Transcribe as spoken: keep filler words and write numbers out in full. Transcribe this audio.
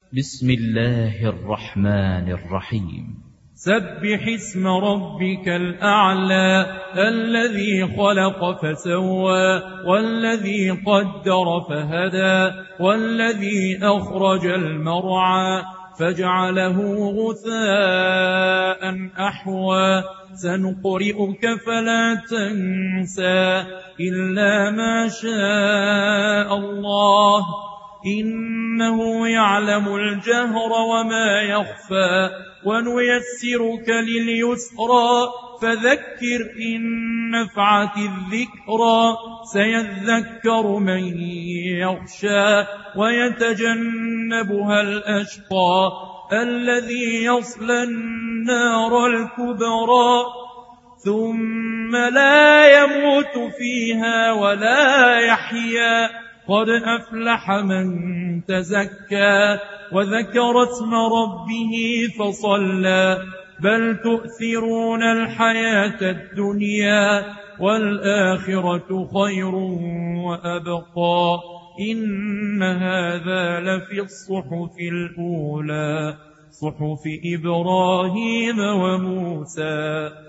بسم الله الرحمن الرحيم. سبح اسم ربك الأعلى الذي خلق فسوى والذي قدر فهدى والذي أخرج المرعى فجعله غثاء أحوى سنقرئك فلا تنسى إلا ما شاء الله إنه يعلم الجهر وما يخفى ونيسرك لليسرى فذكر إن نفعت الذكرى سيذكر من يخشى ويتجنبها الأشقى الذي يصلى النار الكبرى ثم لا يموت فيها ولا يحيا قد أفلح من تزكى وذكر اسم ربه فصلى بل تؤثرون الحياة الدنيا والآخرة خير وأبقى إن هذا لفي الصحف الأولى صحف إبراهيم وموسى.